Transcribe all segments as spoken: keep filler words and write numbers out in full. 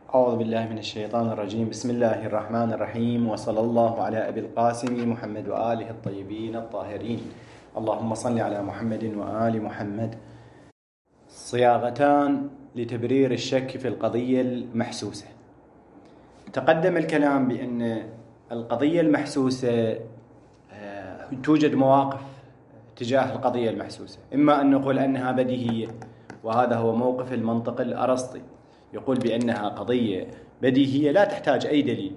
أعوذ بالله من الشيطان الرجيم. بسم الله الرحمن الرحيم، وصلى الله على أبي القاسم محمد وآله الطيبين الطاهرين. اللهم صل على محمد وآل محمد. صياغتان لتبرير الشك في القضية المحسوسة. تقدم الكلام بأن القضية المحسوسة توجد مواقف تجاه القضية المحسوسة، إما أن نقول أنها بديهية، وهذا هو موقف المنطق الأرسطي، يقول بأنها قضية بديهية لا تحتاج أي دليل،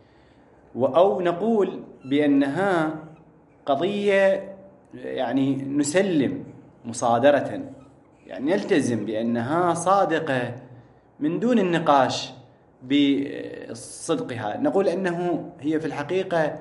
أو نقول بأنها قضية يعني نسلم مصادرة، يعني نلتزم بأنها صادقة من دون النقاش بصدقها. نقول أنه هي في الحقيقة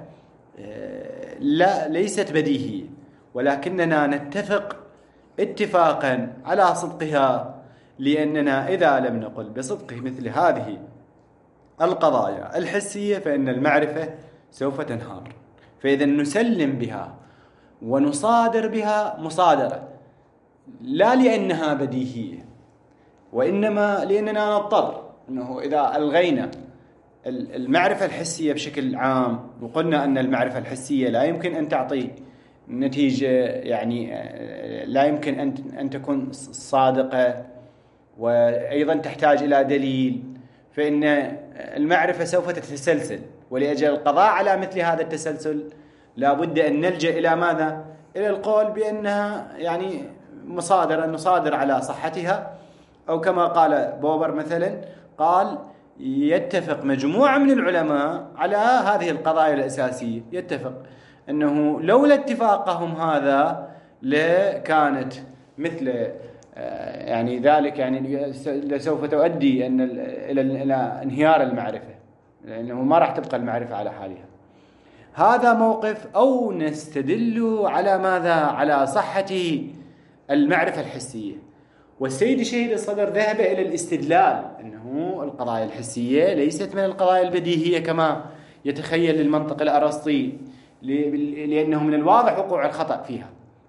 لا ليست بديهية، ولكننا نتفق اتفاقا على صدقها، لأننا إذا لم نقل بصدق مثل هذه القضايا الحسية فإن المعرفة سوف تنهار. فإذا نسلم بها ونصادر بها مصادرة، لا لأنها بديهية، وإنما لأننا نضطر أنه إذا ألغينا المعرفة الحسية بشكل عام وقلنا أن المعرفة الحسية لا يمكن أن تعطي نتيجة، يعني لا يمكن أن أن تكون صادقة، وأيضا تحتاج إلى دليل، فإن المعرفة سوف تتسلسل، ولأجل القضاء على مثل هذا التسلسل لا بد أن نلجأ إلى ماذا؟ إلى القول بأنها يعني مصادرة، نصادر على صحتها، أو كما قال بوبر مثلا، قال يتفق مجموعة من العلماء على هذه القضايا الأساسية، يتفق أنه لولا اتفاقهم هذا لكانت مثل يعني ذلك يعني سوف تؤدي أن إلى انهيار المعرفة، لأنه ما راح تبقى المعرفة على حالها. هذا موقف، أو نستدل على ماذا؟ على صحة المعرفة الحسية. والسيد شهيد الصدر ذهب إلى الاستدلال أنه القضايا الحسية ليست من القضايا البديهية كما يتخيل المنطق الأرسطي، لأنه من الواضح وقوع الخطأ فيها،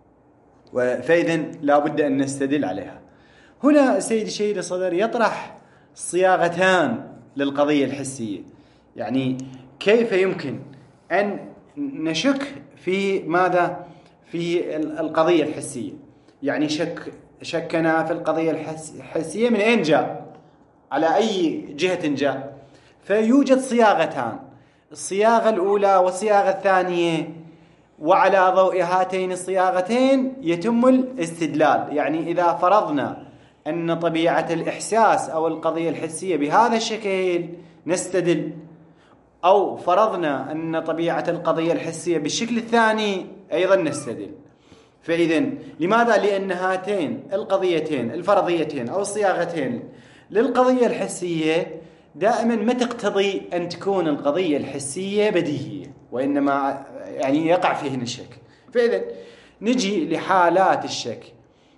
فإذا لا بد أن نستدل عليها. هنا السيد شهيد الصدر يطرح صياغتان للقضية الحسية، يعني كيف يمكن أن نشك في ماذا؟ في القضية الحسية. يعني شك شكنا في القضية الحسية من أين جاء؟ على أي جهة جاء؟ فيوجد صياغتان، الصياغة الأولى والصياغة الثانية، وعلى ضوء هاتين الصياغتين يتم الاستدلال. يعني إذا فرضنا أن طبيعة الإحساس أو القضية الحسية بهذا الشكل نستدل، أو فرضنا أن طبيعة القضية الحسية بالشكل الثاني أيضا نستدل. فإذا لماذا؟ لأن هاتين القضيتين الفرضيتين أو الصياغتين للقضية الحسية دائما ما تقتضي أن تكون القضية الحسية بديهية، وإنما يعني يقع فيهن الشك. فإذا نجي لحالات الشك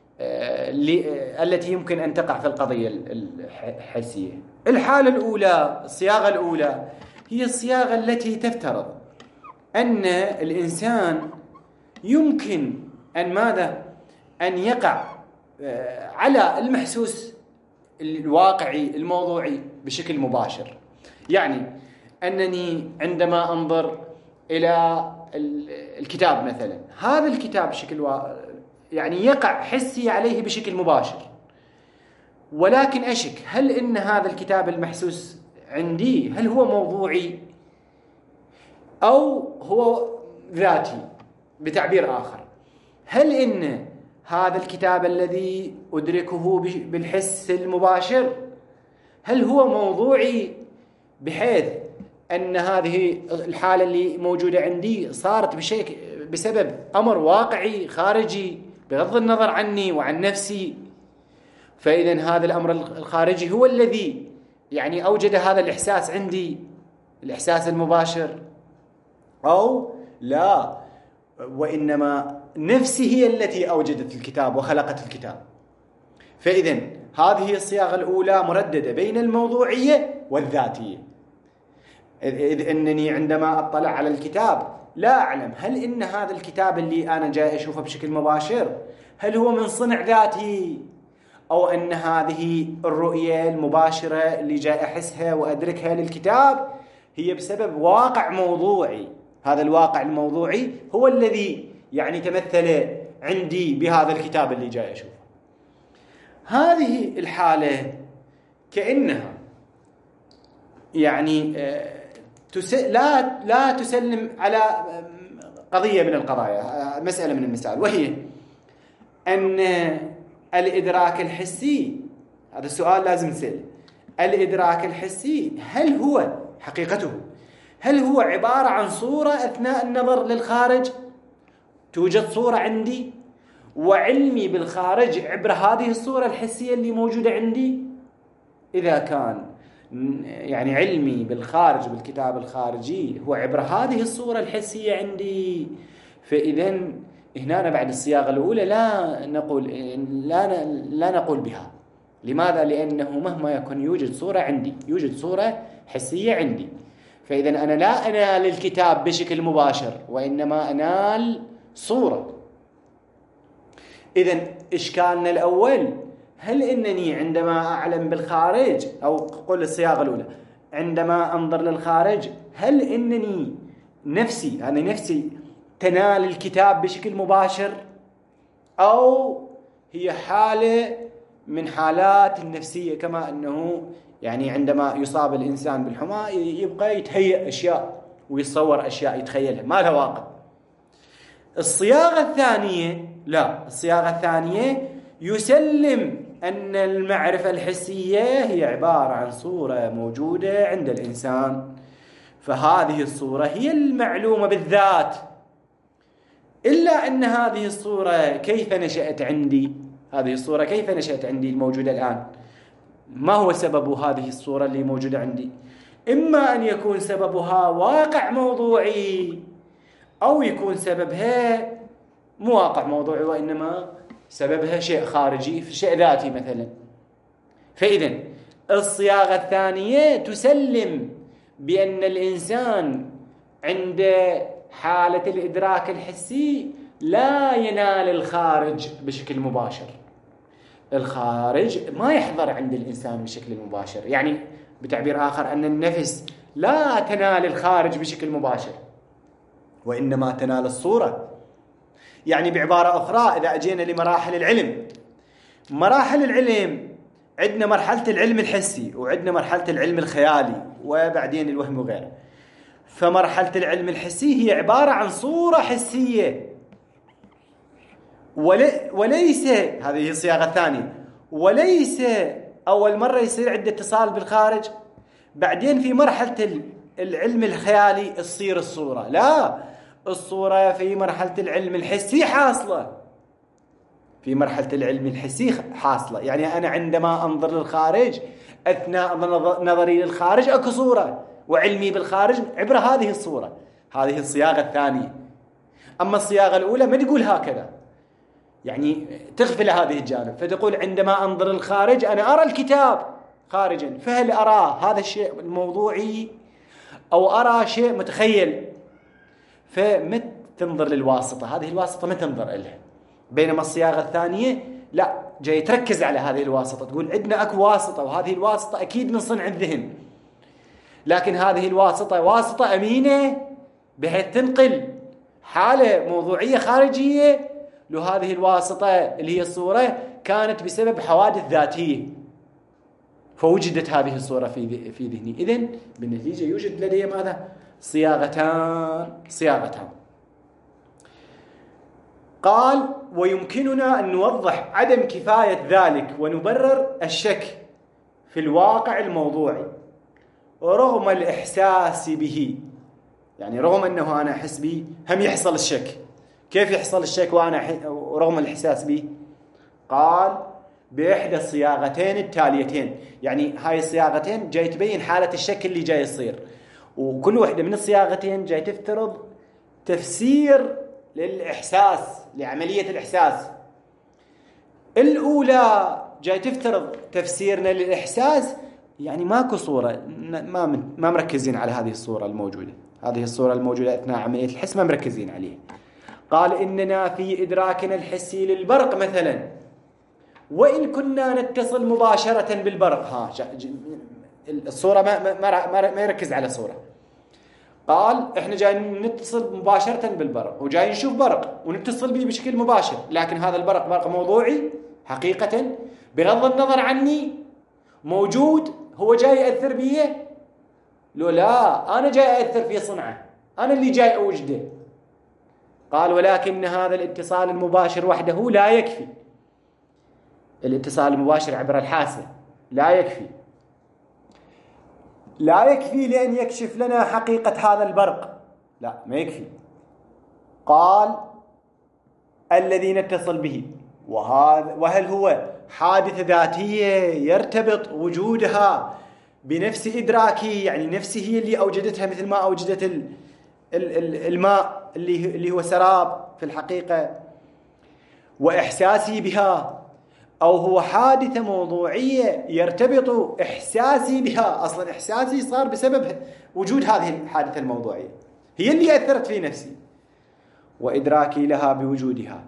التي يمكن أن تقع في القضية الحسية. الحالة الأولى، الصياغة الأولى، هي الصياغة التي تفترض أن الإنسان يمكن أن ماذا؟ أن يقع على المحسوس الواقعي الموضوعي بشكل مباشر. يعني أنني عندما أنظر إلى الكتاب مثلا، هذا الكتاب بشكل و... يعني يقع حسي عليه بشكل مباشر، ولكن أشك هل إن هذا الكتاب المحسوس عندي هل هو موضوعي أو هو ذاتي؟ بتعبير آخر، هل إن هذا الكتاب الذي أدركه بالحس المباشر هل هو موضوعي، بحيث أن هذه الحالة اللي موجودة عندي صارت بشيء بسبب أمر واقعي خارجي بغض النظر عني وعن نفسي، فإذا هذا الأمر الخارجي هو الذي يعني أوجد هذا الإحساس عندي، الإحساس المباشر، أو لا، وإنما نفسي هي التي أوجدت الكتاب وخلقت الكتاب. فإذا هذه الصياغة الأولى مرددة بين الموضوعية والذاتية، إذ أنني عندما أطلع على الكتاب لا أعلم هل إن هذا الكتاب اللي أنا جاي أشوفه بشكل مباشر هل هو من صنع ذاتي أو أن هذه الرؤية المباشرة اللي جاي أحسها وأدركها للكتاب هي بسبب واقع موضوعي. هذا الواقع الموضوعي هو الذي يعني تمثل عندي بهذا الكتاب اللي جاي أشوفه. هذه الحالة كأنها يعني لا لا تسلم على قضية من القضايا، مسألة من المسائل، وهي أن الإدراك الحسي، هذا السؤال لازم نسأله، الإدراك الحسي هل هو حقيقته هل هو عبارة عن صورة أثناء النظر للخارج؟ توجد صورة عندي وعلمي بالخارج عبر هذه الصورة الحسية اللي موجودة عندي. إذا كان يعني علمي بالخارج بالكتاب الخارجي هو عبر هذه الصورة الحسية عندي، فإذا هنا بعد الصياغة الأولى لا نقول لا لا نقول بها. لماذا؟ لأنه مهما يكن يوجد صورة عندي، يوجد صورة حسية عندي، فإذا أنا لا أنال الكتاب بشكل مباشر وإنما أنال صورة. إذن إشكالنا الأول، هل إنني عندما أعلم بالخارج أو قل الصياغة الأولى عندما أنظر للخارج هل إنني نفسي أنا نفسي تنال الكتاب بشكل مباشر، أو هي حالة من حالات النفسية، كما أنه يعني عندما يصاب الإنسان بالحمى يبقى يتهيأ أشياء ويتصور أشياء يتخيلها ما لها واقع. الصياغة الثانية لا، الصياغة الثانية يسلم أن المعرفة الحسية هي عبارة عن صورة موجودة عند الإنسان، فهذه الصورة هي المعلومة بالذات، إلا أن هذه الصورة كيف نشأت عندي هذه الصورة كيف نشأت عندي الموجودة الآن؟ ما هو سبب هذه الصورة اللي موجودة عندي؟ إما أن يكون سببها واقع موضوعي، أو يكون سببها مو واقع موضوعي وإنما سببها شيء خارجي، شيء ذاتي مثلا. فإذا الصياغة الثانية تسلم بأن الإنسان عند حالة الإدراك الحسي لا ينال الخارج بشكل مباشر، الخارج ما يحضر عند الإنسان بشكل مباشر، يعني بتعبير آخر أن النفس لا تنال الخارج بشكل مباشر وإنما تنال الصورة. يعني بعبارة أخرى إذا أجينا لمراحل العلم، مراحل العلم عندنا مرحلة العلم الحسي وعندنا مرحلة العلم الخيالي وبعدين الوهم وغيره. فمرحلة العلم الحسي هي عبارة عن صورة حسية، وليس هذه هي الصياغة الثانية، وليس أول مرة يصير عندنا اتصال بالخارج بعدين في مرحلة العلم الخيالي تصير الصورة. لا، الصورة في مرحلة العلم الحسي حاصلة، في مرحلة العلم الحسي حاصلة. يعني أنا عندما أنظر للخارج أثناء نظري للخارج أكو صورة، وعلمي بالخارج عبر هذه الصورة. هذه الصياغة الثانية. أما الصياغة الأولى ما تقول هكذا، يعني تغفل هذه الجانب، فتقول عندما أنظر للخارج أنا أرى الكتاب خارجا، فهل أرى هذا الشيء الموضوعي أو أرى شيء متخيل؟ فما تنظر للواسطة، هذه الواسطة ما تنظر لها. بينما الصياغة الثانية لا، جاي تركز على هذه الواسطة، تقول عندنا أكو واسطة وهذه الواسطة أكيد من صنع الذهن، لكن هذه الواسطة واسطة أمينة بحيث تنقل حالة موضوعية خارجية. لهذه الواسطة اللي هي الصورة كانت بسبب حوادث ذاتية، فوجدت هذه الصورة في في ذهني. إذن بالنتيجة يوجد لدي ماذا؟ صياغتان صياغتان. قال: ويمكننا أن نوضح عدم كفاية ذلك ونبرر الشك في الواقع الموضوعي رغم الإحساس به. يعني رغم أنه أنا أحس به هم يحصل الشك. كيف يحصل الشك وأنا رغم الإحساس به؟ قال: بإحدى الصياغتين التاليتين. يعني هاي الصياغتين جاي تبين حالة الشك اللي جاي يصير، وكل واحدة من الصياغتين جاي تفترض تفسير للإحساس، لعملية الإحساس. الأولى جاي تفترض تفسيرنا للإحساس، يعني ماكو صورة، ما ما مركزين على هذه الصورة الموجودة، هذه الصورة الموجودة أثناء عملية الحس ما مركزين عليها. قال: إننا في إدراكنا الحسي للبرق مثلا وإن كنا نتصل مباشرة بالبرق. ها الصورة ما, ما, ما, ما يركز على صورة. قال إحنا جايين نتصل مباشرة بالبرق وجايين نشوف برق ونتصل به بشكل مباشر، لكن هذا البرق برق موضوعي حقيقة بغض النظر عني موجود، هو جاي يأثر بي؟ لو لا، أنا جاي أأثر في صنعه، أنا اللي جاي أوجده. قال ولكن هذا الاتصال المباشر وحده لا يكفي. الاتصال المباشر عبر الحاسة لا يكفي لا يكفي لأن يكشف لنا حقيقة هذا البرق، لا ما يكفي. قال الذي نتصل به، وهذا وهل هو حادثة ذاتية يرتبط وجودها بنفس إدراكي، يعني نفسه هي اللي أوجدتها مثل ما أوجدت ال ال الماء اللي اللي هو سراب في الحقيقة، وإحساسي بها، أو هو حادثة موضوعية يرتبط إحساسي بها، أصلا إحساسي صار بسبب وجود هذه الحادثة الموضوعية، هي اللي أثرت في نفسي، وإدراكي لها بوجودها.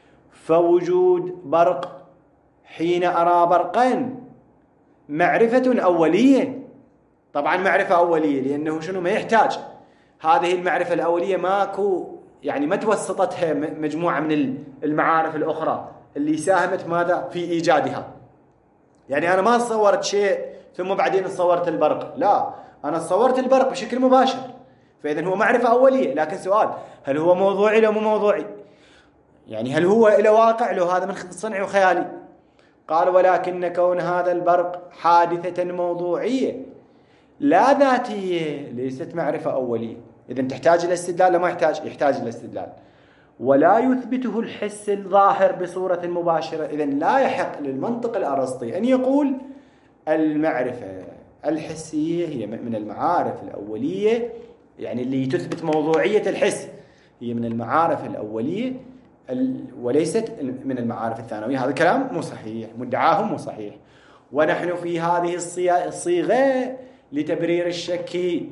فوجود برق حين أرى برقا معرفة أولية، طبعا معرفة أولية لأنه شنو ما يحتاج هذه المعرفة الأولية، ماكو يعني ما توسطتها مجموعة من المعارف الأخرى اللي ساهمت ماذا في إيجادها. يعني أنا ما صورت شيء ثم بعدين صورت البرق، لا، أنا صورت البرق بشكل مباشر، فإذا هو معرفة أولية. لكن سؤال، هل هو موضوعي لو مو موضوعي؟ يعني هل هو إلى واقع لو هذا من صنعي وخيالي؟ قال ولكن كون هذا البرق حادثة موضوعية لا ذاتية ليست معرفة أولية. إذن تحتاج إلى استدلال لما يحتاج؟ يحتاج إلى استدلال. ولا يثبته الحس الظاهر بصورة مباشرة. إذن لا يحق للمنطق الأرسطي أن يقول المعرفة الحسية هي من المعارف الأولية، يعني اللي تثبت موضوعية الحس هي من المعارف الأولية وليست من المعارف الثانوية. هذا كلام مو صحيح، مدعاهم مو صحيح. ونحن في هذه الصيغة لتبرير الشك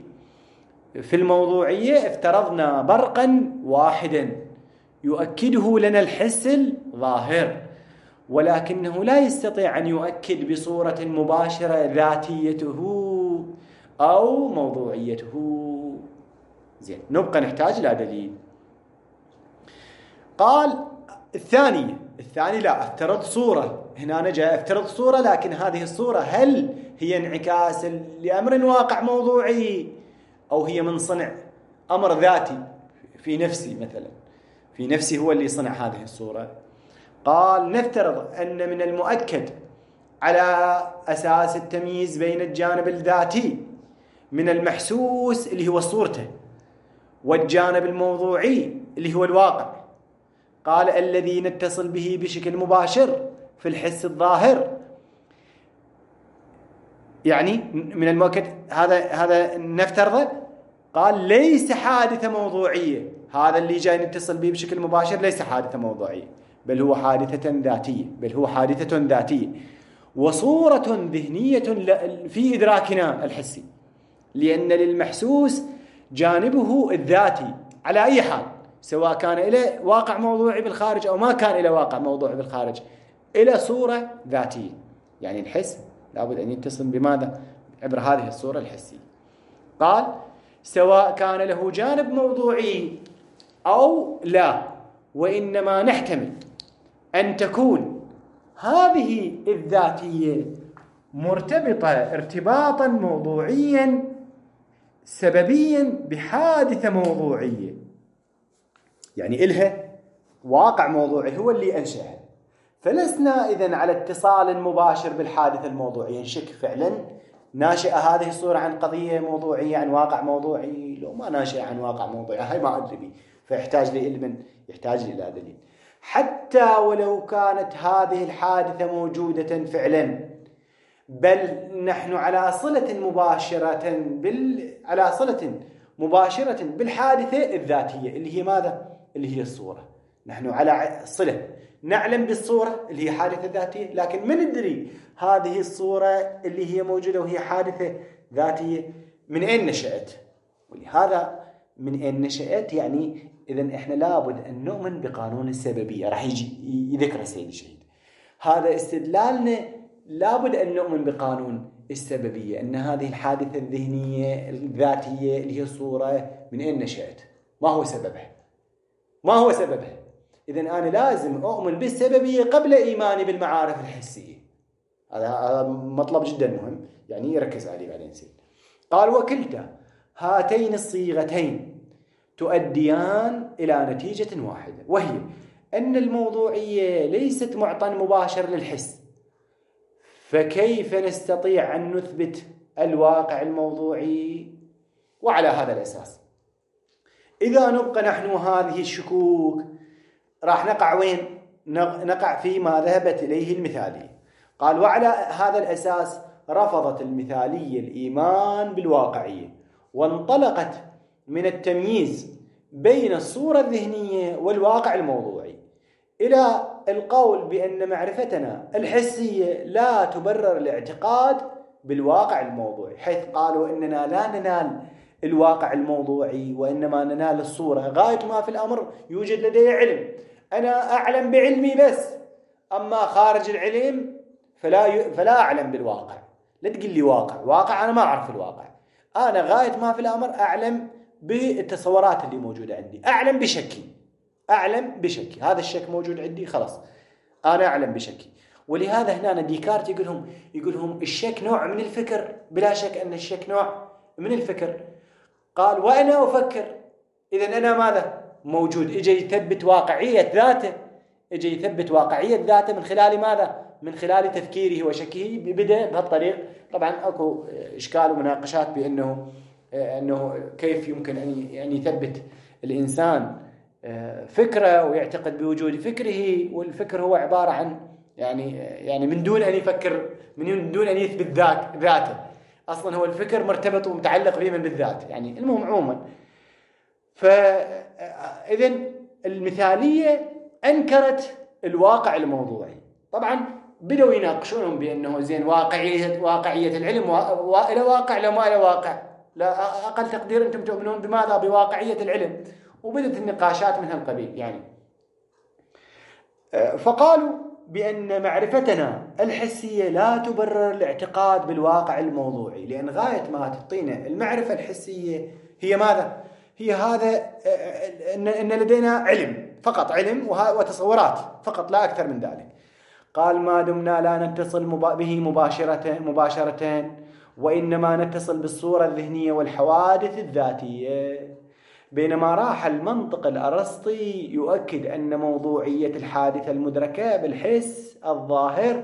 في الموضوعية افترضنا برقا واحدا يؤكده لنا الحس الظاهر، ولكنه لا يستطيع أن يؤكد بصورة مباشرة ذاتيته أو موضوعيته. زين، نبقى نحتاج إلى دليل. قال الثانية الثاني لا افترض صورة، هنا أنا جاء افترض صورة، لكن هذه الصورة هل هي انعكاس لأمر واقع موضوعي أو هي من صنع أمر ذاتي في نفسي، مثلا في نفسي هو اللي صنع هذه الصورة. قال نفترض أن من المؤكد على أساس التمييز بين الجانب الذاتي من المحسوس اللي هو صورته والجانب الموضوعي اللي هو الواقع. قال الذي نتصل به بشكل مباشر في الحس الظاهر، يعني من المؤكد هذا هذا نفترضه. قال ليس حادثة موضوعية، هذا اللي جاي نتصل به بشكل مباشر ليس حادثة موضوعية، بل هو حادثة ذاتية بل هو حادثة ذاتية وصورة ذهنية في إدراكنا الحسي، لأن للمحسوس جانبه الذاتي على أي حال، سواء كان إلى واقع موضوعي بالخارج أو ما كان إلى واقع موضوعي بالخارج، إلى صورة ذاتية. يعني الحس لابد أن يتصل بماذا؟ عبر هذه الصورة الحسية. قال سواء كان له جانب موضوعي أو لا، وإنما نحتمل أن تكون هذه الذاتية مرتبطة ارتباطا موضوعيا سببيا بحادثة موضوعية، يعني إلها واقع موضوعي هو اللي أنشأها. فلسنا إذن على اتصال مباشر بالحادثة الموضوعية، نشك فعلا ناشئة هذه الصورة عن قضية موضوعية، عن واقع موضوعي، لو ما ناشئة عن واقع موضوعي هاي ما أدري بي، فيحتاج لعلم، يحتاج إلى دليل. حتى ولو كانت هذه الحادثة موجودة فعلا، بل نحن على صلة مباشرة بال على صلة مباشرة بالحادثة الذاتية اللي هي ماذا؟ اللي هي الصورة. نحن على صلة، نعلم بالصورة اللي هي حادثة ذاتية، لكن من ندري هذه الصورة اللي هي موجودة وهي حادثة ذاتية من أين نشأت؟ ولهذا من أين نشأت يعني إذن إحنا لابد أن نؤمن بقانون السببية، راح يجي يذكر السيد الشهيد. هذا استدلالنا لابد أن نؤمن بقانون السببية، أن هذه الحادثة الذهنية الذاتية اللي هي الصورة من أين نشأت؟ ما هو سببها؟ ما هو سببها؟ إذن أنا لازم أؤمن بالسببية قبل إيماني بالمعارف الحسية. هذا مطلب جدا مهم، يعني يركز عليه بعدين سيد. قال وكلتا هاتين الصيغتين تؤديان إلى نتيجة واحدة، وهي أن الموضوعية ليست معطى مباشر للحس، فكيف نستطيع أن نثبت الواقع الموضوعي؟ وعلى هذا الأساس إذا نبقى نحن هذه الشكوك راح نقع وين؟ نقع فيما ذهبت إليه المثالية. قال وعلى هذا الأساس رفضت المثالية الإيمان بالواقعية، وانطلقت من التمييز بين الصورة الذهنية والواقع الموضوعي إلى القول بأن معرفتنا الحسية لا تبرر الاعتقاد بالواقع الموضوعي، حيث قالوا إننا لا ننال الواقع الموضوعي وإنما ننال الصورة. غاية ما في الأمر يوجد لدي علم، أنا أعلم بعلمي بس، أما خارج العلم فلا ي... فلا أعلم بالواقع. لا تقول لي واقع واقع أنا ما أعرف الواقع. أنا غاية ما في الأمر أعلم بالتصورات اللي موجودة عندي، أعلم بشكي، أعلم بشكي، هذا الشك موجود عندي خلاص أنا أعلم بشكي. ولهذا هنا ديكارت يقولهم يقولهم الشك نوع من الفكر، بلا شك أن الشك نوع من الفكر. قال وأنا أفكر، إذن أنا ماذا؟ موجود. إجي يثبت واقعية ذاته، إجي يثبت واقعية ذاته من خلال ماذا؟ من خلال تفكيره وشكه. بدأ بهالطريق. طبعا أكو إشكال ومناقشات بأنه أنه كيف يمكن أن يثبت الإنسان فكرة ويعتقد بوجود فكره، والفكر هو عبارة عن يعني يعني من دون أن يفكر، من دون أن يثبت ذات ذاته. أصلا هو الفكر مرتبط ومتعلق به من بالذات. يعني المهم عموما، فإذن المثالية أنكرت الواقع الموضوعي. طبعا بدأوا يناقشونهم بأنه زين واقعية واقعية العلم إلى واقع لا ما إلى واقع، لا أقل تقدير أنتم تؤمنون بماذا؟ بواقعية العلم. وبدت النقاشات من هالقبيل يعني. فقالوا بأن معرفتنا الحسية لا تبرر الاعتقاد بالواقع الموضوعي، لأن غاية ما تعطينا المعرفة الحسية هي ماذا؟ هي هذا أن لدينا علم فقط، علم وتصورات فقط لا أكثر من ذلك. قال ما دمنا لا نتصل به مباشرة مباشرة وإنما نتصل بالصورة الذهنية والحوادث الذاتية. بينما راح المنطق الأرسطي يؤكد أن موضوعية الحادثة المدركة بالحس الظاهر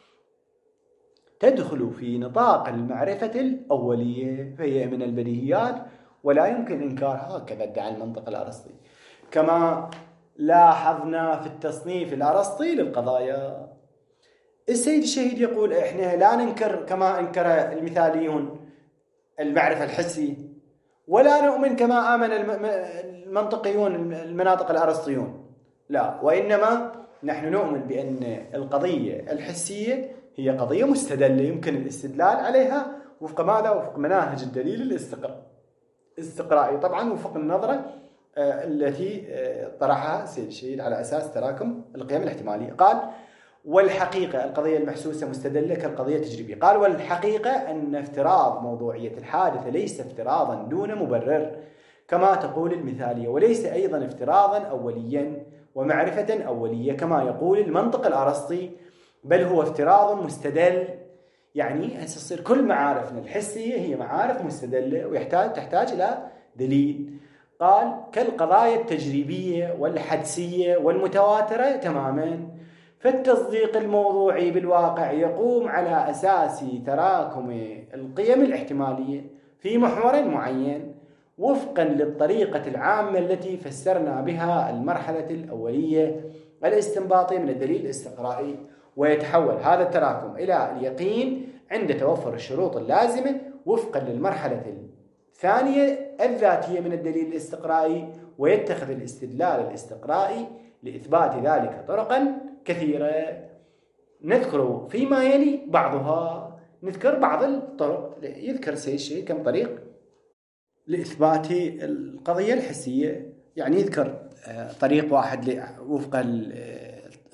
تدخل في نطاق المعرفة الأولية، فهي من البديهيات ولا يمكن إنكارها. هكذا ادعى المنطق الأرسطي، كما لاحظنا في التصنيف الأرسطي للقضايا. السيد الشهيد يقول إحنا لا ننكر كما أنكر المثاليون المعرفة الحسية، ولا نؤمن كما آمن المنطقيون المناطق الأرسطيون، لا، وإنما نحن نؤمن بأن القضية الحسية هي قضية مستدلة يمكن الاستدلال عليها وفق ماذا؟ وفق مناهج الدليل الاستقرائي، طبعا وفق النظرة التي طرحها السيد الشهيد على أساس تراكم القيم الاحتمالية. قال والحقيقة القضية المحسوسة مستدلة كالقضية التجريبية. قال والحقيقة أن افتراض موضوعية الحادثة ليس افتراضا دون مبرر كما تقول المثالية، وليس أيضا افتراضا أوليا ومعرفة أولية كما يقول المنطق الأرسطي، بل هو افتراض مستدل. يعني تصير كل معارفنا الحسية هي معارف مستدلة ويحتاج تحتاج إلى دليل. قال كالقضايا التجريبية والحدسية والمتواترة تماما. فالتصديق الموضوعي بالواقع يقوم على أساس تراكم القيم الاحتمالية في محور معين وفقا للطريقة العامة التي فسرنا بها المرحلة الأولية الاستنباطية من الدليل الاستقرائي، ويتحول هذا التراكم إلى اليقين عند توفر الشروط اللازمة وفقا للمرحلة الثانية الذاتية من الدليل الاستقرائي، ويتخذ الاستدلال الاستقرائي لإثبات ذلك طرقا كثيرة نذكر فيما يلي بعضها. نذكر بعض الطرق، يذكر سيد الشهيد كم طريق لإثبات القضية الحسية. يعني يذكر طريق واحد وفق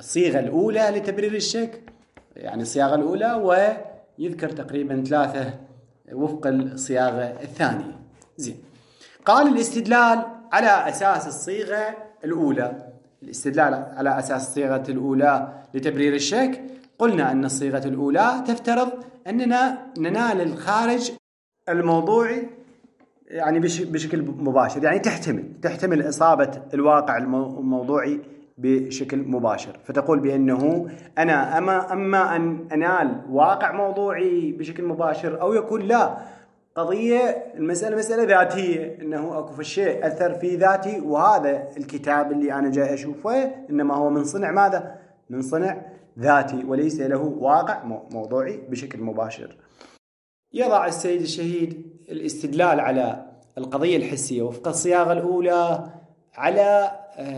الصيغة الأولى لتبرير الشك، يعني الصياغة الأولى، ويذكر تقريبا ثلاثة وفق الصياغة الثانية. زين. قال الاستدلال على أساس الصيغة الأولى، الاستدلال على أساس الصيغة الأولى لتبرير الشك، قلنا أن الصيغة الأولى تفترض أننا ننال الخارج الموضوعي يعني بشكل مباشر، يعني تحتمل تحتمل إصابة الواقع الموضوعي بشكل مباشر، فتقول بأنه أنا أما أما أن أنال واقع موضوعي بشكل مباشر، أو يكون لا قضية المسألة مسألة ذاتية، إنه أكو في الشيء أثر في ذاتي، وهذا الكتاب اللي أنا جاي أشوفه إنما هو من صنع ماذا؟ من صنع ذاتي، وليس له واقع موضوعي بشكل مباشر. يضع السيد الشهيد الاستدلال على القضية الحسية وفق الصياغة الأولى على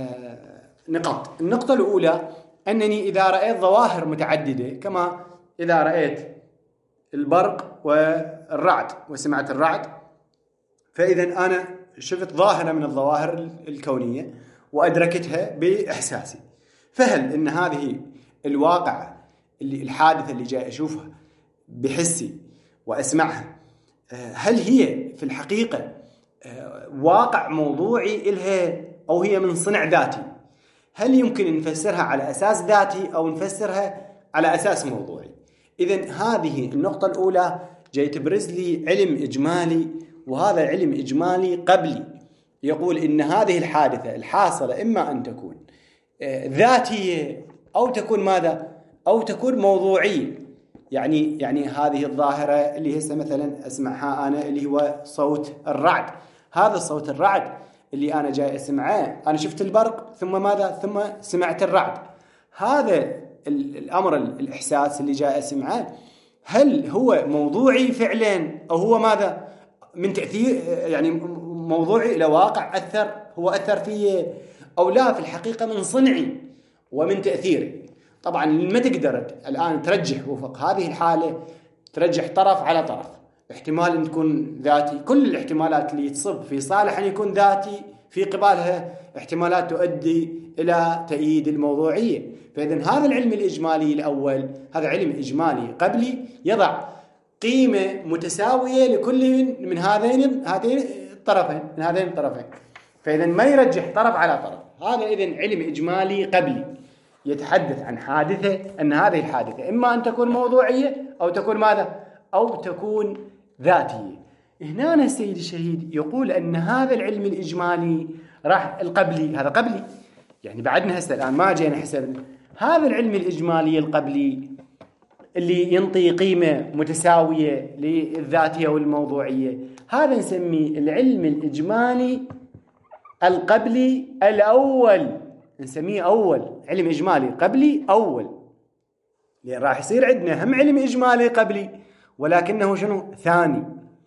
نقاط. النقطة الأولى أنني إذا رأيت ظواهر متعددة، كما إذا رأيت البرق والرعد وسمعت الرعد، فإذا أنا شفت ظاهرة من الظواهر الكونية وأدركتها بإحساسي، فهل إن هذه الواقع اللي الحادثة اللي جاي أشوفها بحسي وأسمعها، هل هي في الحقيقة واقع موضوعي إلها أو هي من صنع ذاتي؟ هل يمكن نفسرها على أساس ذاتي أو نفسرها على أساس موضوعي؟ إذن هذه النقطة الأولى جاي تبرز لي علم إجمالي، وهذا علم إجمالي قبلي يقول إن هذه الحادثة الحاصلة إما أن تكون ذاتية أو تكون ماذا؟ أو تكون موضوعية. يعني يعني هذه الظاهرة اللي هسه مثلا أسمعها أنا اللي هو صوت الرعد، هذا صوت الرعد اللي أنا جاي أسمعه، أنا شفت البرق ثم ماذا؟ ثم سمعت الرعد. هذا الأمر الإحساس اللي جاي أسمعه، هل هو موضوعي فعلا أو هو ماذا؟ من تأثير يعني موضوعي إلى واقع أثر، هو أثر فيه أو لا، في الحقيقة من صنعي ومن تأثيري. طبعا ما تقدر الآن ترجح وفق هذه الحالة، ترجح طرف على طرف، احتمال أن تكون ذاتي، كل الاحتمالات اللي تصب في صالح أن يكون ذاتي في قبالها احتمالات تؤدي إلى تأييد الموضوعية. فإذن هذا العلم الإجمالي الأول، هذا علم إجمالي قبلي يضع قيمة متساوية لكل من هذين هذين الطرفين من هذين الطرفين، فإذن ما يرجح طرف على طرف. هذا إذن علم إجمالي قبلي يتحدث عن حادثة، أن هذه الحادثة إما أن تكون موضوعية أو تكون ماذا؟ أو تكون ذاتية. هنا السيد الشهيد يقول أن هذا العلم الإجمالي راح القبلي، هذا قبلي يعني بعدنا هسه الآن ما جينا حسبنا، هذا العلم الإجمالي القبلي اللي ينطي قيمة متساوية للذاتية والموضوعية، هذا نسميه العلم الإجمالي القبلي الأول، نسميه أول علم إجمالي قبلي أول، لأن راح يصير عندنا هم علم إجمالي قبلي ولكنه شنو؟ ثاني.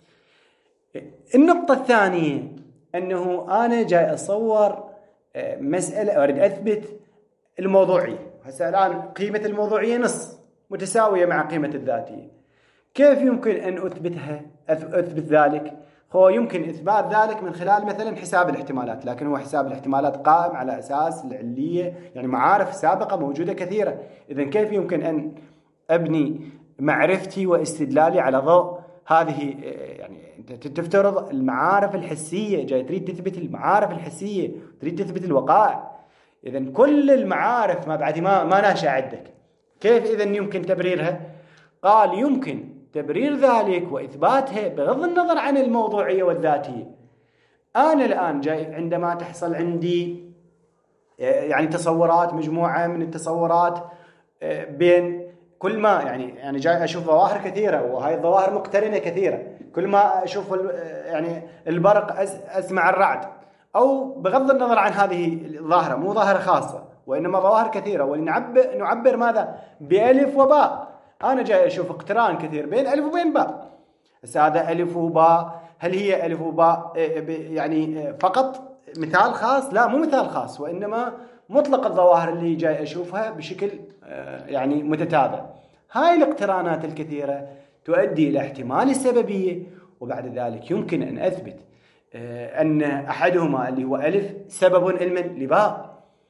النقطة الثانية أنه أنا جاي أصور مسألة أريد أثبت الموضوعية، هسه الآن قيمة الموضوعية نص متساوية مع قيمة الذاتية، كيف يمكن أن أثبتها؟ أثبت ذلك هو يمكن إثبات ذلك من خلال مثلا حساب الاحتمالات، لكن هو حساب الاحتمالات قائم على أساس العلية، يعني معارف سابقة موجودة كثيرة. إذن كيف يمكن أن أبني معرفتي واستدلالي على ضوء هذه؟ يعني أنت تفترض المعارف الحسية، جاي تريد تثبت المعارف الحسية، تريد تثبت الوقائع، إذن كل المعارف ما بعد ما ما ناشئ عندك، كيف إذن يمكن تبريرها؟ قال يمكن تبرير ذلك وإثباتها بغض النظر عن الموضوعية والذاتية. أنا الآن جاي عندما تحصل عندي يعني تصورات، مجموعة من التصورات بين كل ما يعني يعني جاي أشوف ظواهر كثيرة، وهاي الظواهر مقترنة كثيرة، كل ما أشوف يعني البرق أسمع الرعد، أو بغض النظر عن هذه الظاهرة، مو ظاهرة خاصة وإنما ظواهر كثيرة، ولنعبر نعبر ماذا؟ بألف وباء. أنا جاي أشوف اقتران كثير بين ألف وبين باء. هذا ألف وباء، هل هي ألف وباء يعني فقط مثال خاص؟ لا، مو مثال خاص، وإنما مطلق الظواهر اللي جاي أشوفها بشكل يعني متتابع. هاي الاقترانات الكثيرة تؤدي إلى احتمال السببية، وبعد ذلك يمكن أن أثبت أن أحدهما اللي هو ألف سبب علما لباء.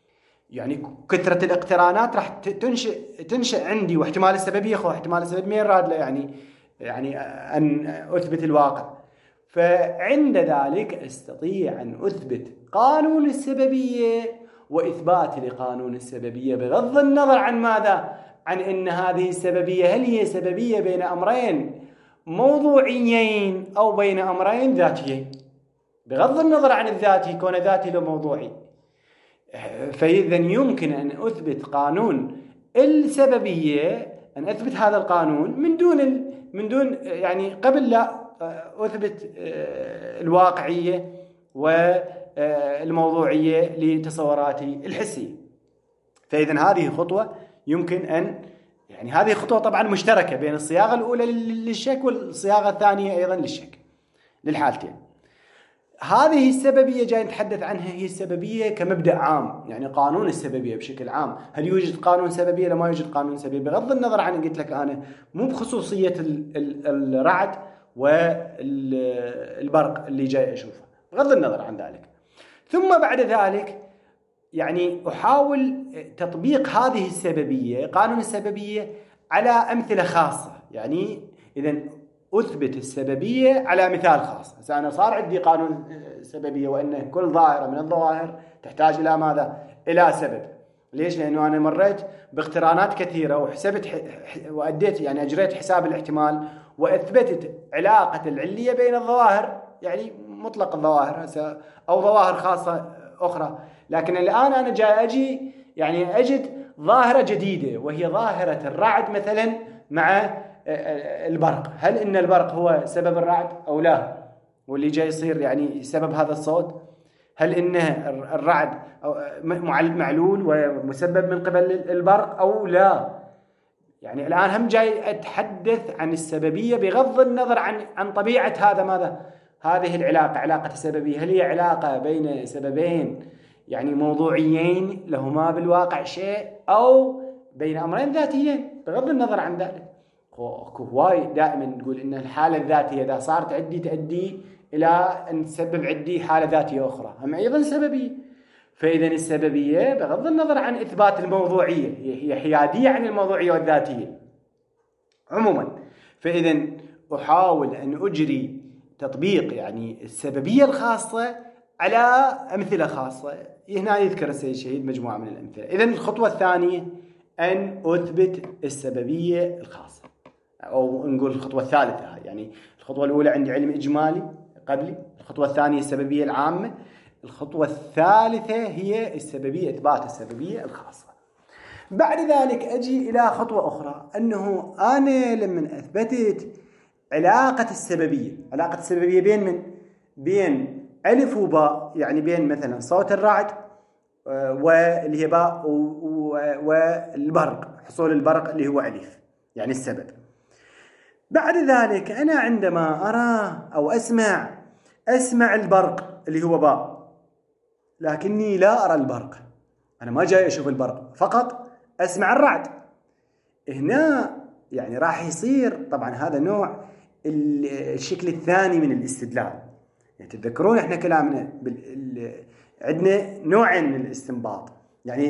يعني كثرة الاقترانات راح تنشئ تنشئ عندي، واحتمال السببية خو احتمال السبب مين راد له يعني يعني أن أثبت الواقع. فعند ذلك أستطيع أن أثبت قانون السببية وإثبات لقانون السببية بغض النظر عن ماذا؟ عن أن هذه السببية هل هي سببية بين أمرين موضوعيين أو بين أمرين ذاتيين، بغض النظر عن الذاتي كون ذاتي لو موضوعي. فإذا يمكن أن أثبت قانون السببية، أن أثبت هذا القانون من دون من دون يعني قبل لا أثبت الواقعية والموضوعية لتصوراتي الحسية. فإذا هذه خطوة يمكن أن يعني هذه خطوة طبعا مشتركة بين الصياغة الأولى للشك والصياغة الثانية أيضا للشك للحالتين. هذه السببية جاي نتحدث عنها، هي السببية كمبدأ عام، يعني قانون السببية بشكل عام. هل يوجد قانون سببية ولا ما يوجد قانون سببية؟ بغض النظر عن قلت لك أنا مو بخصوصية الرعد والبرق اللي جاي أشوفه، بغض النظر عن ذلك. ثم بعد ذلك يعني أحاول تطبيق هذه السببية قانون السببية على أمثلة خاصة. يعني إذن أثبت السببية على مثال خاص. أنا صار عندي قانون سببية وأن كل ظاهرة من الظواهر تحتاج إلى ماذا؟ إلى سبب. ليش؟ لأنه أنا مريت باقترانات كثيرة وحسبت وأديت يعني أجريت حساب الاحتمال وأثبتت علاقة العلية بين الظواهر، يعني مطلق الظواهر أو ظواهر خاصة أخرى. لكن الآن أنا جاي أجي يعني أجد ظاهرة جديدة وهي ظاهرة الرعد مثلا مع البرق. هل إن البرق هو سبب الرعد أو لا؟ واللي جاي يصير يعني سبب هذا الصوت، هل إنه الرعد معلول ومسبب من قبل البرق أو لا؟ يعني الآن هم جاي أتحدث عن السببية بغض النظر عن عن طبيعة هذا ماذا؟ هذه العلاقة، علاقة السببية، هل هي علاقة بين سببين يعني موضوعيين لهما بالواقع شيء أو بين أمرين ذاتيين؟ بغض النظر عن ذلك. هواي دائما نقول إن الحالة الذاتية إذا صارت عندي تؤدي إلى أن تسبب عندي حالة ذاتية أخرى، هم أيضا سببية. فإذا السببية بغض النظر عن إثبات الموضوعية هي حيادية عن الموضوعية والذاتية عموما. فإذا أحاول أن أجري تطبيق يعني السببية الخاصة على أمثلة خاصة. هنا يذكر السيد الشهيد مجموعة من الأمثلة. إذا الخطوة الثانية أن أثبت السببية الخاصة، أو نقول الخطوة الثالثة. يعني الخطوة الأولى عندي علم إجمالي قبلي، الخطوة الثانية السببية العامة، الخطوة الثالثة هي السببية، إثبات السببية الخاصة. بعد ذلك أجي إلى خطوة أخرى، أنه أنا لما أثبتت علاقة السببية، علاقة السببية بين من؟ بين ألف وباء، يعني بين مثلا صوت الرعد واللي هي باء والبرق، حصول البرق اللي هو ألف يعني السبب. بعد ذلك أنا عندما أرى أو أسمع أسمع البرق اللي هو باء، لكني لا أرى البرق، أنا ما جاي أشوف البرق، فقط أسمع الرعد. هنا يعني راح يصير طبعا هذا نوع الشكل الثاني من الاستدلال. يعني تتذكرون احنا كلامنا عندنا نوعين من الاستنباط، يعني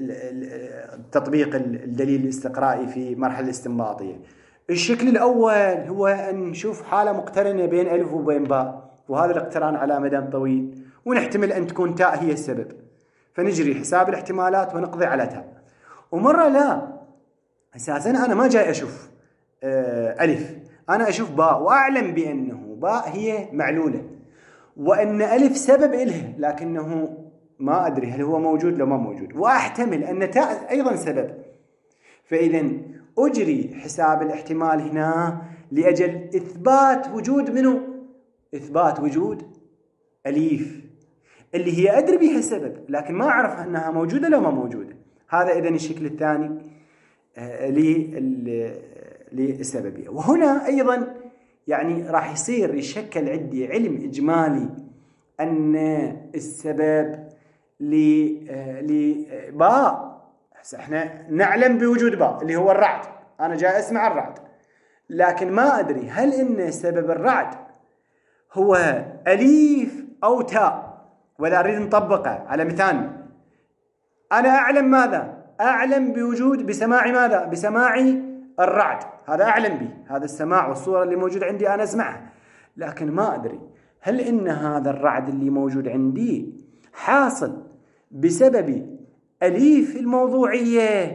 تطبيق الدليل الاستقرائي في مرحلة الاستنباطية. الشكل الأول هو أن نشوف حالة مقترنة بين ألف وبين باء، وهذا الاقتران على مدى طويل، ونحتمل أن تكون تاء هي السبب، فنجري حساب الاحتمالات ونقضي على تاء. ومرة لا، أساسا أنا ما جاي أشوف ألف، أنا أشوف باء، وأعلم بأنه باء هي معلولة وأن ألف سبب إلها، لكنه ما أدري هل هو موجود لو ما موجود، وأحتمل أن تاء أيضا سبب. فإذا أجري حساب الاحتمال هنا لأجل إثبات وجود منه، إثبات وجود أليف اللي هي أدري بها السبب، لكن ما أعرف أنها موجودة لو ما موجودة. هذا إذن الشكل الثاني للسببية. وهنا أيضا يعني راح يصير يشكل عندي علم إجمالي أن السبب لباء، احنا نعلم بوجود باء اللي هو الرعد، أنا جاي أسمع الرعد، لكن ما أدري هل إن سبب الرعد هو أليف أو تاء. وإذا أريد نطبقه على مثال، أنا أعلم ماذا؟ أعلم بوجود بسماع ماذا؟ بسماع الرعد، هذا أعلم به، هذا السماع والصورة اللي موجود عندي أنا أسمعها، لكن ما أدري هل إن هذا الرعد اللي موجود عندي حاصل بسبب أليف الموضوعية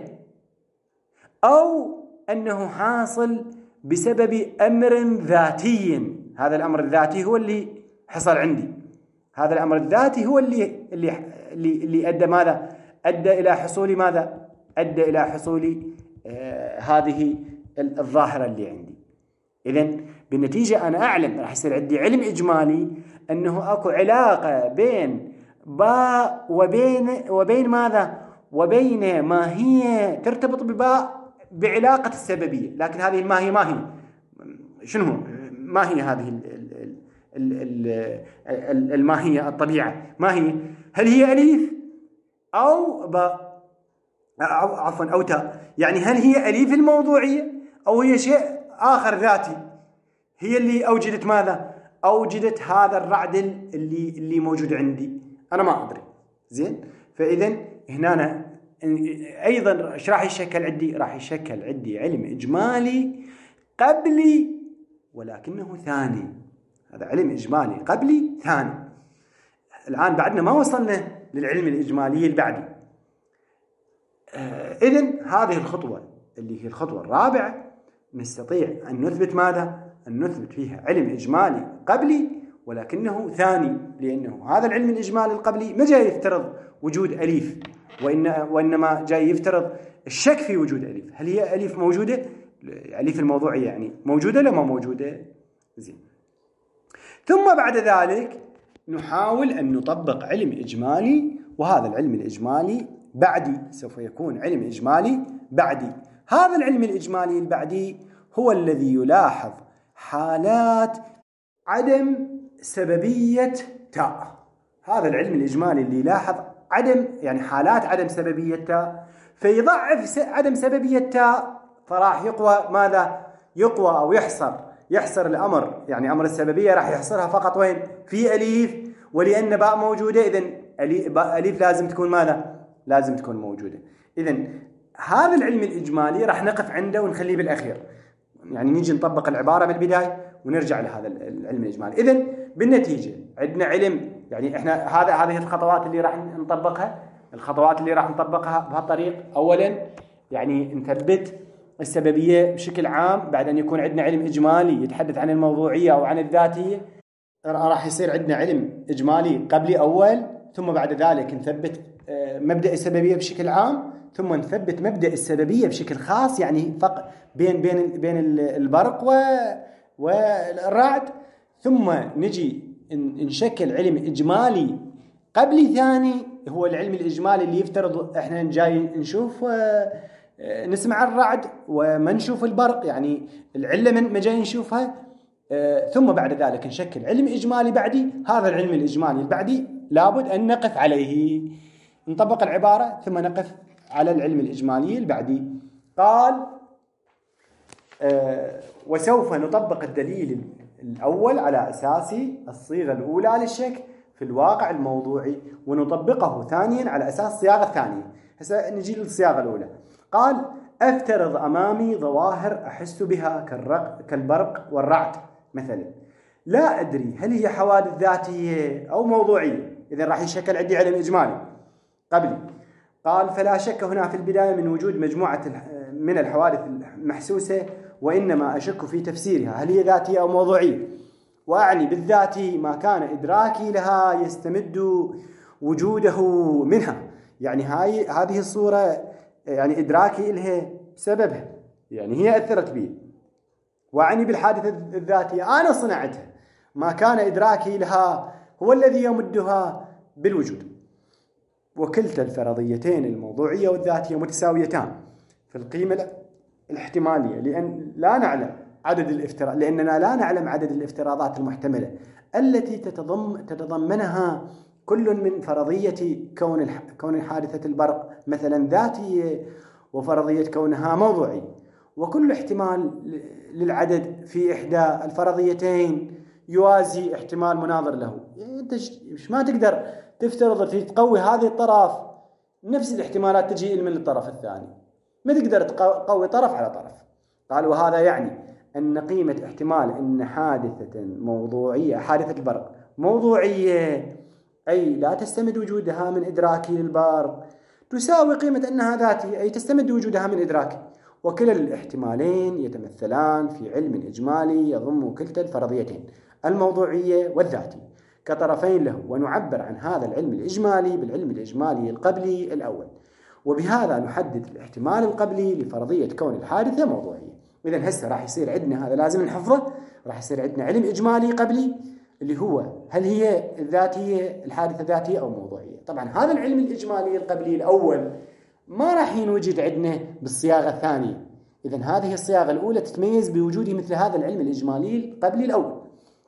أو أنه حاصل بسبب أمر ذاتي. هذا الأمر الذاتي هو اللي حصل عندي، هذا الأمر الذاتي هو اللي اللي اللي, اللي أدى ماذا؟ أدى إلى حصول ماذا؟ أدى إلى حصول آه هذه الظاهرة اللي عندي. إذن بالنتيجة أنا أعلم، راح يصير عندي علم إجمالي أنه أكو علاقة بين باء وبين وبين ماذا؟ وبين ماهية ترتبط بباء بعلاقة السببية، لكن هذه الماهية ما هي؟ شنو ما هي هذه الماهية الطبيعة؟ ما هي؟ هل هي أليف أو باء عفوا أو تاء؟ يعني هل هي أليف الموضوعية أو هي شيء آخر ذاتي هي اللي أوجدت ماذا؟ أوجدت هذا الرعد اللي اللي موجود عندي، أنا ما أدري. زين، فإذا هنا أنا أيضا إيش راح يشكل عندي؟ راح يشكل عندي علم إجمالي قبلي ولكنه ثاني. هذا علم إجمالي قبلي ثاني. الآن بعدنا ما وصلنا للعلم الإجمالي البعدي. آه إذن هذه الخطوة اللي هي الخطوة الرابعة نستطيع أن نثبت ماذا؟ أن نثبت فيها علم إجمالي قبلي ولكنه ثاني، لأنه هذا العلم الإجمالي القبلي ما جاي يفترض وجود أليف، وإن وإنما جاي يفترض الشك في وجود أليف. هل هي أليف موجودة؟ أليف الموضوعية يعني موجودة ولا ما موجودة؟ زين. ثم بعد ذلك نحاول أن نطبق علم إجمالي، وهذا العلم الإجمالي بعدي، سوف يكون علم إجمالي بعدي. هذا العلم الإجمالي البعدي هو الذي يلاحظ حالات عدم سببية تاء. هذا العلم الإجمالي اللي يلاحظ عدم يعني حالات عدم سببية تاء، فيضعف عدم سببية تاء، فراح يقوى ماذا؟ يقوى أو يحصر يحصر الأمر، يعني أمر السببية راح يحصرها فقط وين؟ في أليف، ولأن باء موجودة إذن أليف لازم تكون ماذا؟ لازم تكون موجودة. إذن هذا العلم الإجمالي راح نقف عنده ونخليه بالأخير، يعني نيجي نطبق العبارة بالبداية ونرجع لهذا العلم الإجمالي. إذن بالنتيجة عندنا علم، يعني إحنا هذا هذه الخطوات اللي راح نطبقها الخطوات اللي راح نطبقها بهالطريق. أولا يعني نثبت السببية بشكل عام، بعد أن يكون عندنا علم إجمالي يتحدث عن الموضوعية أو عن الذاتية، راح يصير عندنا علم إجمالي قبلي أول، ثم بعد ذلك نثبت مبدأ السببية بشكل عام، ثم نثبت مبدأ السببية بشكل خاص، يعني فق بين بين بين البرق والرعد، ثم نجي نشكل علم إجمالي قبلي ثاني، هو العلم الإجمالي اللي يفترض إحنا جاي نشوف نسمع الرعد وما نشوف البرق، يعني العلة من ما جاي نشوفها. ثم بعد ذلك نشكل علم إجمالي بعدي. هذا العلم الإجمالي البعدي لابد أن نقف عليه، نطبق العبارة ثم نقف على العلم الإجمالي البعدي. قال أه وسوف نطبق الدليل الأول على أساس الصيغة الأولى للشك في الواقع الموضوعي، ونطبقه ثانيا على أساس الصياغة الثانية. هسه نجي للصياغة الأولى. قال أفترض أمامي ظواهر أحس بها كالبرق والرعد مثلا، لا أدري هل هي حوادث ذاتية أو موضوعية. إذا راح يشكل عندي علم إجمالي قبلي. قال فلا شك هنا في البداية من وجود مجموعة من الحوادث المحسوسة، وإنما أشك في تفسيرها هل هي ذاتية أو موضوعية، وأعني بالذاتي ما كان إدراكي لها يستمد وجوده منها. يعني هاي هذه الصورة يعني إدراكي لها سببها، يعني هي أثرت بي. وأعني بالحادثة الذاتية أنا صنعتها، ما كان إدراكي لها هو الذي يمدها بالوجود. وكلتا الفرضيتين الموضوعية والذاتية متساويتان في القيمة الاحتمالية، لأن لا نعلم عدد الافتراض لأننا لا نعلم عدد الافتراضات المحتملة التي تتضم تتضمنها كل من فرضية كون الح... كون حادثة البرق مثلا ذاتية، وفرضية كونها موضوعية. وكل احتمال للعدد في إحدى الفرضيتين يوازي احتمال مناظر له. يعني أنت ما تقدر تفترض في تقوي هذه الطرف نفس الاحتمالات تجي من الطرف الثاني، ما تقدر تقوي طرف على طرف. قال وهذا يعني أن قيمة احتمال أن حادثة موضوعية، حادثة البرق موضوعية أي لا تستمد وجودها من إدراكي للبرق، تساوي قيمة أنها ذاتية أي تستمد وجودها من إدراكي. وكلا الاحتمالين يتمثلان في علم إجمالي يضم كلتا الفرضيتين الموضوعية والذاتية كطرفين له، ونعبر عن هذا العلم الإجمالي بالعلم الإجمالي القبلي الأول، وبهذا نحدد الاحتمال القبلي لفرضية كون الحادثة موضوعية. إذن هسه راح يصير عندنا، هذا لازم نحفظه، راح يصير عندنا علم إجمالي قبلي اللي هو هل هي الذاتية الحادثة ذاتية أو موضوعية. طبعا هذا العلم الإجمالي القبلي الأول ما راح ينوجد عندنا بالصياغة الثانية. إذن هذه الصياغة الأولى تتميز بوجود مثل هذا العلم الإجمالي القبلي الأول،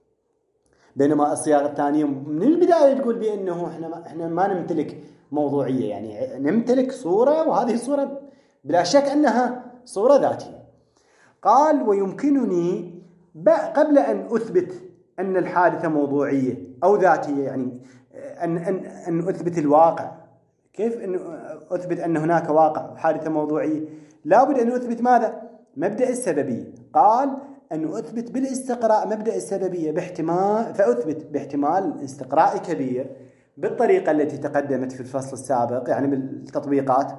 بينما الصياغة الثانية من البداية تقول بأنه إحنا ما, إحنا ما نمتلك موضوعية، يعني نمتلك صورة، وهذه الصورة بلا شك أنها صورة ذاتية. قال ويمكنني قبل أن أثبت أن الحادثة موضوعية أو ذاتية، يعني أن, أن, أن أثبت الواقع. كيف أن أثبت أن هناك واقع وحادثة موضوعية؟ لابد أن أثبت ماذا؟ مبدأ السببية. قال أن أثبت بالاستقراء مبدأ السببية باحتمال، فأثبت باحتمال استقراء كبير بالطريقة التي تقدمت في الفصل السابق، يعني بالتطبيقات،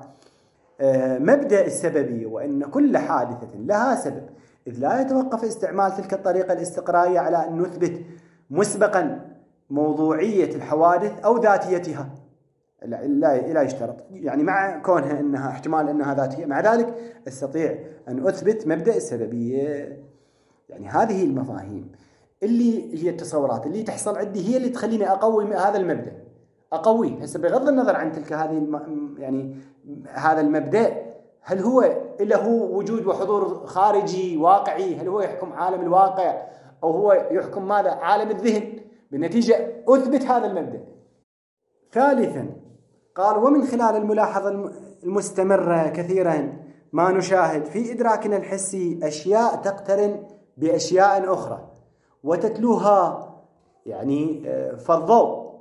مبدأ السببية، وأن كل حادثة لها سبب، إذ لا يتوقف استعمال تلك الطريقة الاستقرائية على أن نثبت مسبقا موضوعية الحوادث أو ذاتيتها، لا لا يشترط، يعني مع كونها أنها احتمال أنها ذاتية، مع ذلك أستطيع أن أثبت مبدأ السببية. يعني هذه المفاهيم اللي هي التصورات اللي تحصل عندي هي اللي تخليني أقوي هذا المبدأ، أقويه. هسه بغض النظر عن تلك هذه الم... يعني هذا المبدأ هل هو له وجود وحضور خارجي واقعي، هل هو يحكم عالم الواقع أو هو يحكم ماذا؟ عالم الذهن. بالنتيجة أثبت هذا المبدأ. ثالثا قال ومن خلال الملاحظة المستمرة كثيرا ما نشاهد في إدراكنا الحسي أشياء تقترن بأشياء أخرى وتتلوها، يعني فالضوء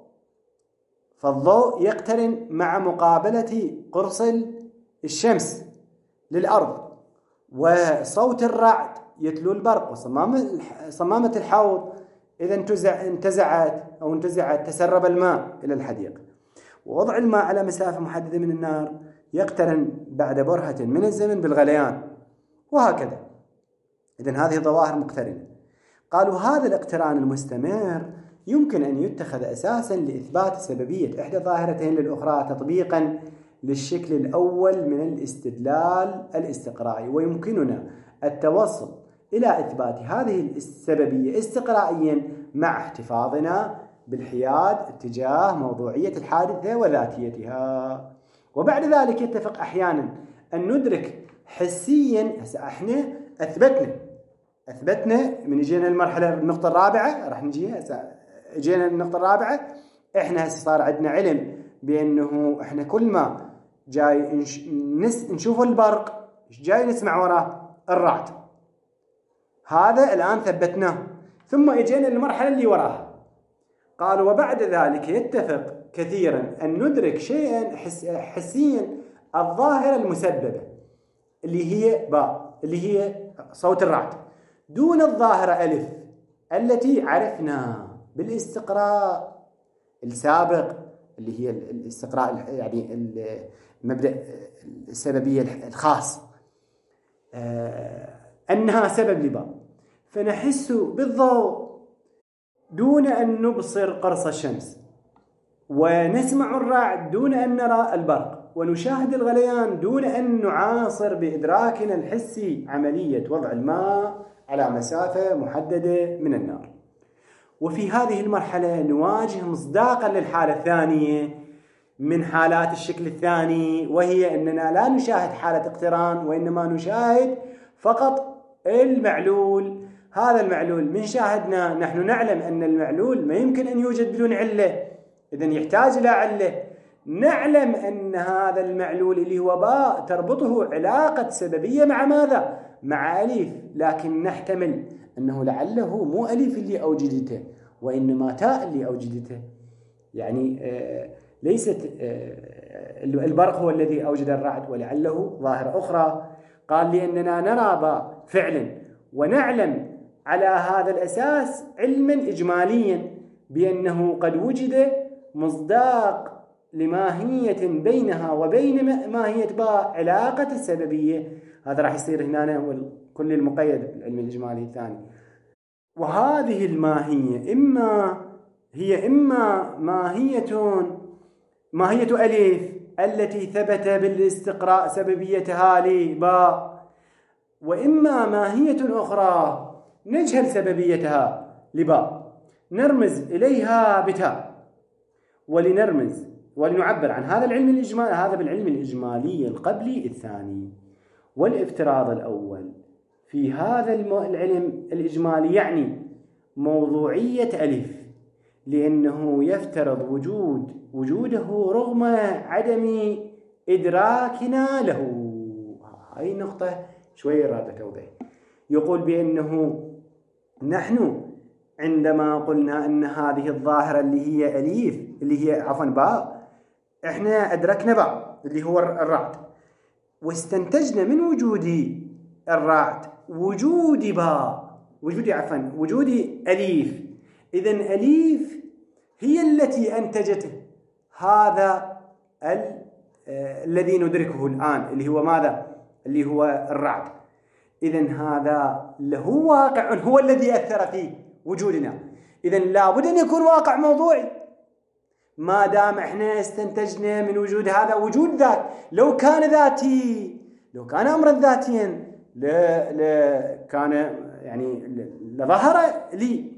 فالضوء يقترن مع مقابلة قرص الشمس للأرض، وصوت الرعد يتلو البرق، وصمامة الحوض إذا انتزع انتزعت أو انتزعت تسرب الماء إلى الحديقة، ووضع الماء على مسافة محددة من النار يقترن بعد برهة من الزمن بالغليان، وهكذا. إذن هذه ظواهر مقترنة. قالوا هذا الاقتران المستمر يمكن أن يتخذ أساسا لإثبات سببية إحدى ظاهرتين للأخرى تطبيقا للشكل الأول من الاستدلال الاستقرائي، ويمكننا التوصل إلى إثبات هذه السببية استقرائيا مع احتفاظنا بالحياد اتجاه موضوعية الحادثة وذاتيتها. وبعد ذلك يتفق أحيانا أن ندرك حسيا. هسه احنا أثبتنا أثبتنا من جينا المرحلة النقطة الرابعة، راح نجي هسه جينا النقطة الرابعة. احنا هسه صار عندنا علم بأنه احنا كل ما جاي نس نشوف البرق جاي نسمع وراه الرعد، هذا الآن ثبتناه. ثم اجينا للمرحلة اللي وراها. قالوا وبعد ذلك يتفق كثيرا أن ندرك شيئا حس حسيا الظاهرة المسببة اللي هي باء، اللي هي صوت الرعد، دون الظاهرة ألف التي عرفنا بالاستقراء السابق اللي هي الاستقراء، يعني المبدأ السببية الخاص أنها سبب لباء، فنحس بالضوء دون أن نبصر قرص الشمس، ونسمع الرعد دون أن نرى البرق، ونشاهد الغليان دون أن نعاصر بإدراكنا الحسي عملية وضع الماء على مسافة محددة من النار. وفي هذه المرحلة نواجه مصداقا للحالة الثانية من حالات الشكل الثاني، وهي أننا لا نشاهد حالة اقتران، وإنما نشاهد فقط المعلول. هذا المعلول من شاهدنا نحن نعلم أن المعلول ما يمكن أن يوجد بدون علة، إذن يحتاج إلى علة. نعلم أن هذا المعلول اللي هو باء تربطه علاقة سببية مع ماذا؟ مع أليف، لكن نحتمل أنه لعله مو أليف اللي أوجدته وإنما تاء اللي أوجدته. يعني ليست البرق هو الذي أوجد الرعد ولعله ظاهرة أخرى. قال لأننا نرى باء فعلا ونعلم على هذا الأساس علما إجماليا بأنه قد وجد مصداق لماهية بينها وبين ماهية باء علاقة السببية. هذا راح يصير هنا كل المقيد بالعلم الإجمالي الثاني. وهذه الماهية إما هي إما ماهية ماهية ألف التي ثبت بالاستقراء سببيتها لباء، وإما ماهية أخرى نجهل سببيتها لباء نرمز إليها بتاء. ولنرمز ولنعبر عن هذا العلم الإجمالي هذا بالعلم الإجمالي القبلي الثاني. والافتراض الأول في هذا العلم الإجمالي يعني موضوعية ألف، لأنه يفترض وجود وجوده رغم عدم إدراكنا له. هاي النقطة شوية رادة توضيح. يقول بأنه نحن عندما قلنا أن هذه الظاهرة اللي هي أليف اللي هي عفوا باء، إحنا أدركنا باء اللي هو الرعد، واستنتجنا من وجود الرعد وجود باء وجود عفوا وجود أليف. إذن أليف هي التي أنتجت هذا ال الذي ندركه الآن اللي هو ماذا؟ اللي هو الرعد. إذن هذا له واقع هو الذي أثر في وجودنا. إذن لابد أن يكون واقع موضوعي ما دام إحنا استنتجنا من وجود هذا وجود ذات. لو كان ذاتي لو كان أمرا ذاتيا لا لا كان يعني لظهر لي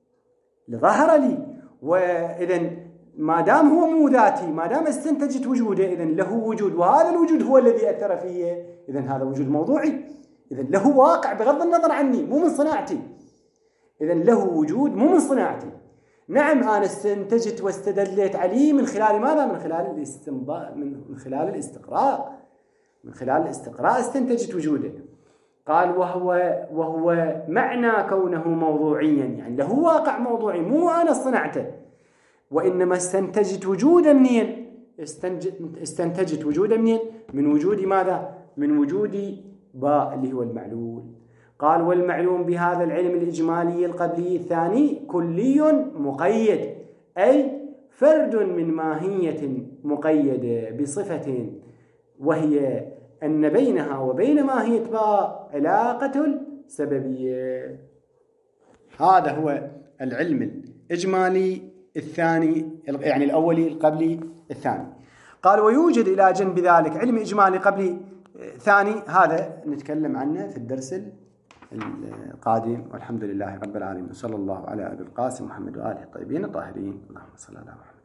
لظهر لي وإذن ما دام هو مو ذاتي ما دام استنتجت وجوده إذن له وجود، وهذا الوجود هو الذي أثر فيه. إذن هذا وجود موضوعي، إذن له واقع بغض النظر عني مو من صناعتي. إذن له وجود مو من صناعتي. نعم أنا استنتجت واستدلت عليه من خلال ماذا؟ من خلال الاستنباط من خلال الاستقراء من خلال الاستقراء استنتجت وجوده. قال وهو وهو معنى كونه موضوعيا يعني له واقع موضوعي مو أنا صنعته، وإنما استنتجت وجودا منين؟ استنتجت وجودا منين؟ من وجود ماذا؟ من وجود باء اللي هو المعلول. قال والمعلوم بهذا العلم الإجمالي القبلي الثاني كلي مقيد، أي فرد من ماهية مقيدة بصفة، وهي أن بينها وبين ماهية باء علاقة السببية. هذا هو العلم الإجمالي الثاني يعني الأولي القبلي الثاني. قال ويوجد إلى جنب ذلك علم إجمالي قبلي ثاني، هذا نتكلم عنه في الدرس القادم. والحمد لله رب العالمين، صلى الله على أبي القاسم محمد وآله الطيبين الطاهرين. اللهم صل على محمد.